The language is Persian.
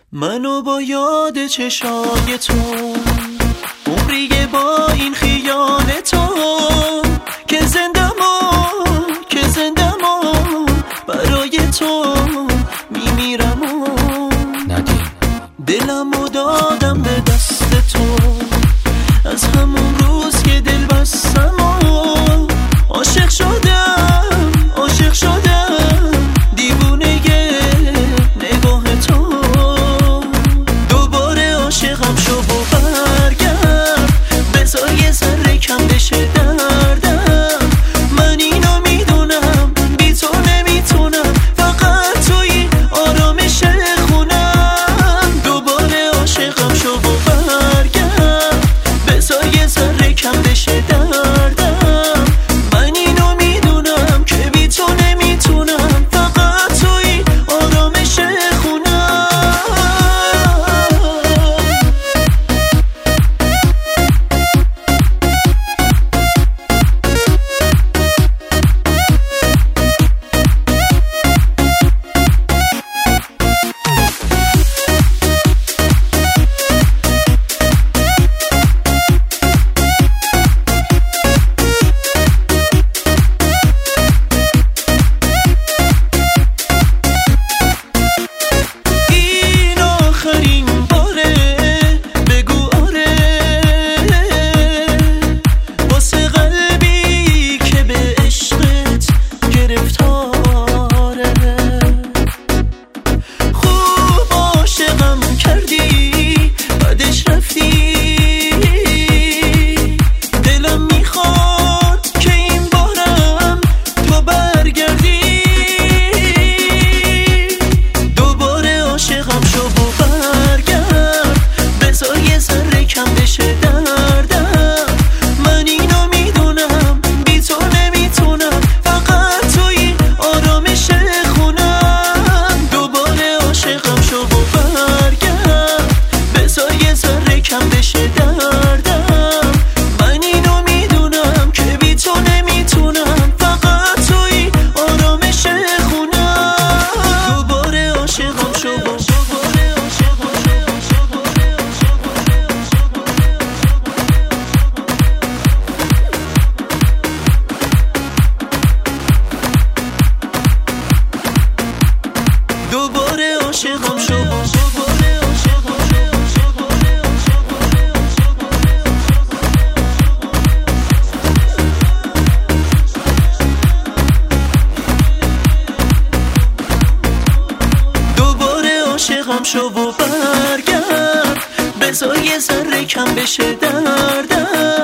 منو با یاد چشای تو عمریه با این خیال تو که زندمو برای تو میمیرم و دلمو دادم به دست تو از همون روز که دل بستم و عاشق شدم دیوونه نگاه تو دوباره عاشقم شو و برگرد بذار یه ذره کم بشه دردم من اینو میدونم بی تو نمیتونم فقط توی آرامش خونم دوباره عاشقم شو و برگرد بذار یه ذره کم بشه دردم من اینو میدونم که بی تو نمیتونم فقط توی آرامش خونم عاشقم شو دوباره عاشقم شو و برگرد بذار یه ذره کم بشه دردم